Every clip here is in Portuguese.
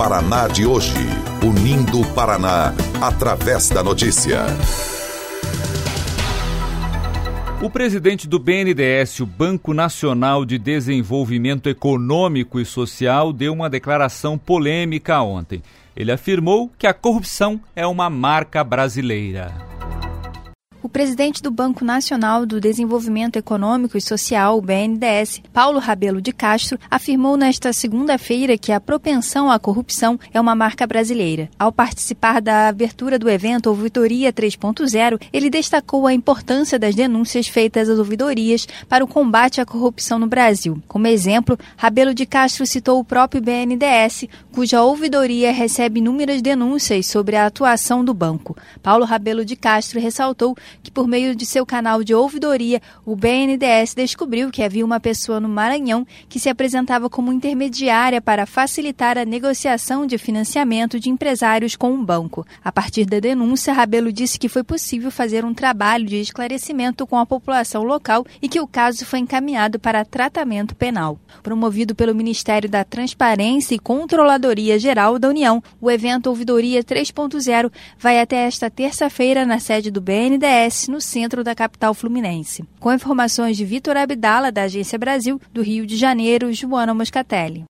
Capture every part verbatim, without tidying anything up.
Paraná de hoje. Unindo o Paraná, através da notícia. O presidente do B N D E S, o Banco Nacional de Desenvolvimento Econômico e Social, deu uma declaração polêmica ontem. Ele afirmou que a corrupção é uma marca brasileira. O presidente do Banco Nacional do Desenvolvimento Econômico e Social, o B N D E S, Paulo Rabelo de Castro, afirmou nesta segunda-feira que a propensão à corrupção é uma marca brasileira. Ao participar da abertura do evento Ouvidoria três ponto zero, ele destacou a importância das denúncias feitas às ouvidorias para o combate à corrupção no Brasil. Como exemplo, Rabelo de Castro citou o próprio B N D E S, cuja ouvidoria recebe inúmeras denúncias sobre a atuação do banco. Paulo Rabelo de Castro ressaltou que por meio de seu canal de ouvidoria, o B N D E S descobriu que havia uma pessoa no Maranhão que se apresentava como intermediária para facilitar a negociação de financiamento de empresários com um banco. A partir da denúncia, Rabelo disse que foi possível fazer um trabalho de esclarecimento com a população local e que o caso foi encaminhado para tratamento penal. Promovido pelo Ministério da Transparência e Controladoria Geral da União, o evento Ouvidoria três ponto zero vai até esta terça-feira na sede do B N D E S, no centro da capital fluminense. Com informações de Vitor Abdala, da Agência Brasil, do Rio de Janeiro, Joana Moscatelli.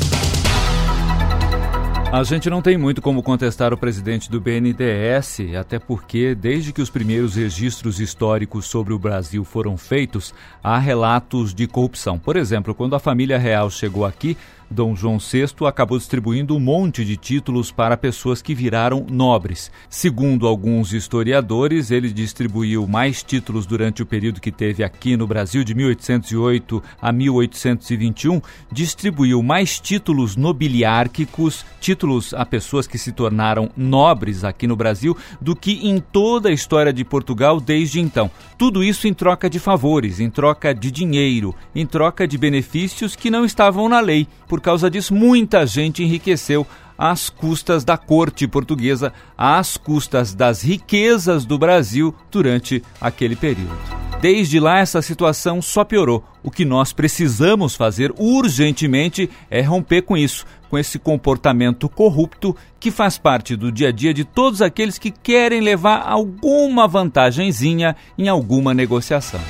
A gente não tem muito como contestar o presidente do B N D E S, até porque, desde que os primeiros registros históricos sobre o Brasil foram feitos, há relatos de corrupção. Por exemplo, quando a família real chegou aqui, Dom João sexto acabou distribuindo um monte de títulos para pessoas que viraram nobres. Segundo alguns historiadores, ele distribuiu mais títulos durante o período que teve aqui no Brasil, de mil oitocentos e oito a mil oitocentos e vinte e um, distribuiu mais títulos nobiliárquicos, títulos a pessoas que se tornaram nobres aqui no Brasil, do que em toda a história de Portugal desde então. Tudo isso em troca de favores, em troca de dinheiro, em troca de benefícios que não estavam na lei. Por causa disso, muita gente enriqueceu às custas da corte portuguesa, às custas das riquezas do Brasil durante aquele período. Desde lá, essa situação só piorou. O que nós precisamos fazer urgentemente é romper com isso, com esse comportamento corrupto que faz parte do dia a dia de todos aqueles que querem levar alguma vantagenzinha em alguma negociação.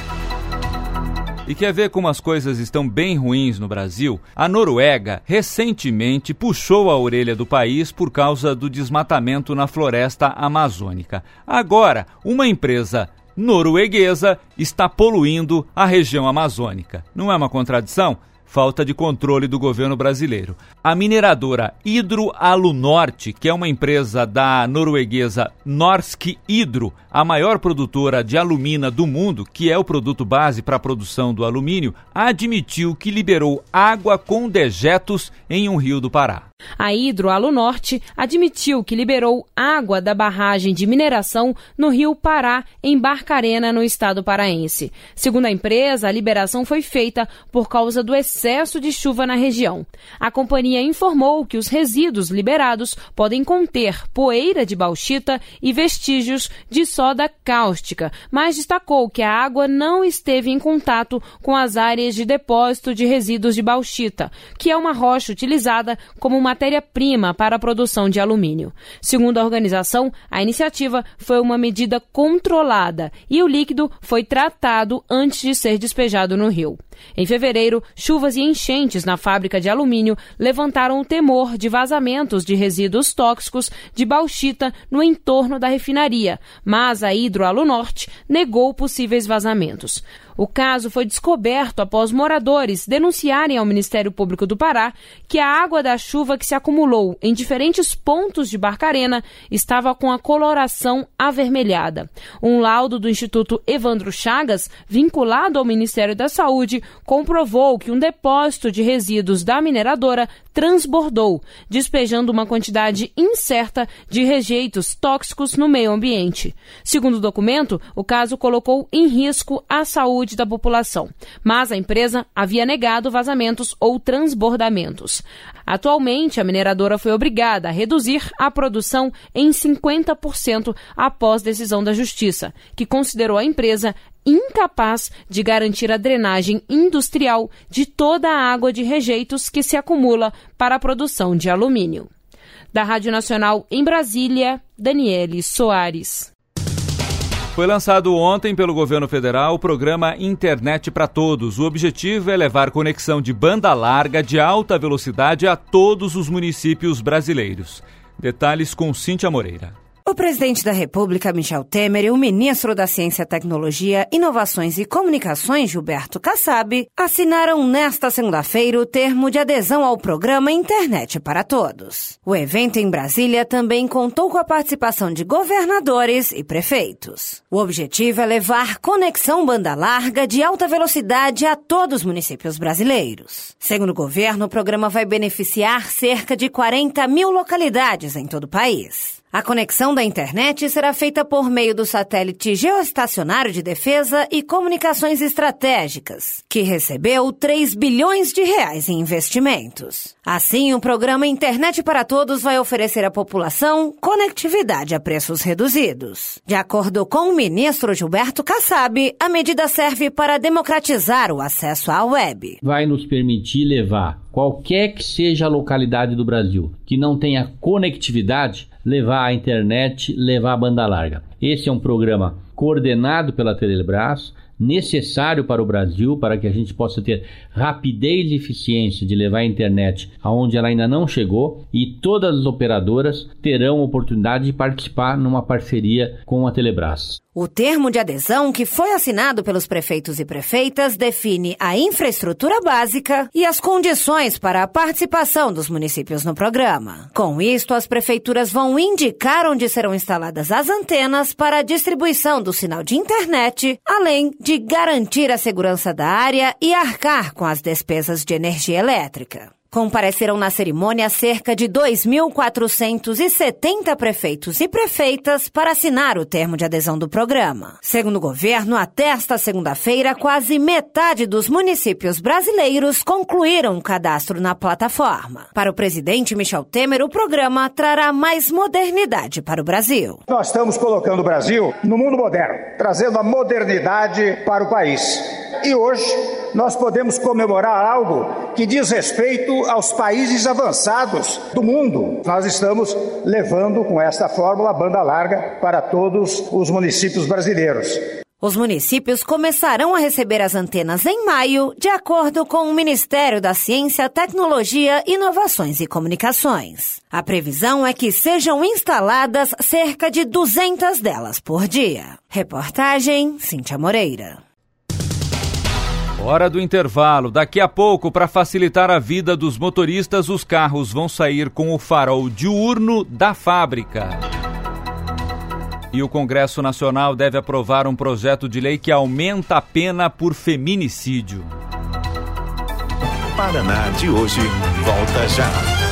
E quer ver como as coisas estão bem ruins no Brasil? A Noruega recentemente puxou a orelha do país por causa do desmatamento na floresta amazônica. Agora, uma empresa norueguesa está poluindo a região amazônica. Não é uma contradição? Falta de controle do governo brasileiro. A mineradora Hydro Alunorte, que é uma empresa da norueguesa Norsk Hydro, a maior produtora de alumina do mundo, que é o produto base para a produção do alumínio, admitiu que liberou água com dejetos em um rio do Pará. A Hydro Alunorte admitiu que liberou água da barragem de mineração no rio Pará, em Barcarena, no estado paraense. Segundo a empresa, a liberação foi feita por causa do excesso de chuva na região. A companhia informou que os resíduos liberados podem conter poeira de bauxita e vestígios de soda cáustica, mas destacou que a água não esteve em contato com as áreas de depósito de resíduos de bauxita, que é uma rocha utilizada como uma matéria-prima para a produção de alumínio. Segundo a organização, a iniciativa foi uma medida controlada e o líquido foi tratado antes de ser despejado no rio. Em fevereiro, chuvas e enchentes na fábrica de alumínio levantaram o temor de vazamentos de resíduos tóxicos de bauxita no entorno da refinaria, mas a Hydro Alunorte negou possíveis vazamentos. O caso foi descoberto após moradores denunciarem ao Ministério Público do Pará que a água da chuva que se acumulou em diferentes pontos de Barcarena estava com a coloração avermelhada. Um laudo do Instituto Evandro Chagas, vinculado ao Ministério da Saúde, comprovou que um depósito de resíduos da mineradora transbordou, despejando uma quantidade incerta de rejeitos tóxicos no meio ambiente. Segundo o documento, o caso colocou em risco a saúde da população, mas a empresa havia negado vazamentos ou transbordamentos. Atualmente, a mineradora foi obrigada a reduzir a produção em cinquenta por cento após decisão da Justiça, que considerou a empresa incapaz de garantir a drenagem industrial de toda a água de rejeitos que se acumula para a produção de alumínio. Da Rádio Nacional em Brasília, Daniele Soares. Foi lançado ontem pelo governo federal o programa Internet para Todos. O objetivo é levar conexão de banda larga de alta velocidade a todos os municípios brasileiros. Detalhes com Cíntia Moreira. O presidente da República, Michel Temer, e o ministro da Ciência, Tecnologia, Inovações e Comunicações, Gilberto Kassab, assinaram nesta segunda-feira o termo de adesão ao programa Internet para Todos. O evento em Brasília também contou com a participação de governadores e prefeitos. O objetivo é levar conexão banda larga de alta velocidade a todos os municípios brasileiros. Segundo o governo, o programa vai beneficiar cerca de quarenta mil localidades em todo o país. A conexão da internet será feita por meio do satélite geoestacionário de defesa e comunicações estratégicas, que recebeu três bilhões de reais em investimentos. Assim, o programa Internet para Todos vai oferecer à população conectividade a preços reduzidos. De acordo com o ministro Gilberto Kassab, a medida serve para democratizar o acesso à web. Vai nos permitir levar qualquer que seja a localidade do Brasil que não tenha conectividade, levar a internet, levar a banda larga. Esse é um programa coordenado pela Telebrás, necessário para o Brasil, para que a gente possa ter rapidez e eficiência de levar a internet aonde ela ainda não chegou, e todas as operadoras terão oportunidade de participar numa parceria com a Telebrás. O termo de adesão, que foi assinado pelos prefeitos e prefeitas, define a infraestrutura básica e as condições para a participação dos municípios no programa. Com isto, as prefeituras vão indicar onde serão instaladas as antenas para a distribuição do sinal de internet, além de garantir a segurança da área e arcar com as despesas de energia elétrica. Compareceram na cerimônia cerca de dois mil quatrocentos e setenta prefeitos e prefeitas para assinar o termo de adesão do programa. Segundo o governo, até esta segunda-feira, quase metade dos municípios brasileiros concluíram o cadastro na plataforma. Para o presidente Michel Temer, o programa trará mais modernidade para o Brasil. Nós estamos colocando o Brasil no mundo moderno, trazendo a modernidade para o país. E hoje nós podemos comemorar algo que diz respeito aos países avançados do mundo. Nós estamos levando com esta fórmula banda larga para todos os municípios brasileiros. Os municípios começarão a receber as antenas em maio, de acordo com o Ministério da Ciência, Tecnologia, Inovações e Comunicações. A previsão é que sejam instaladas cerca de duzentas delas por dia. Reportagem Cíntia Moreira. Hora do intervalo. Daqui a pouco, para facilitar a vida dos motoristas, os carros vão sair com o farol diurno da fábrica. E o Congresso Nacional deve aprovar um projeto de lei que aumenta a pena por feminicídio. Paraná de hoje volta já.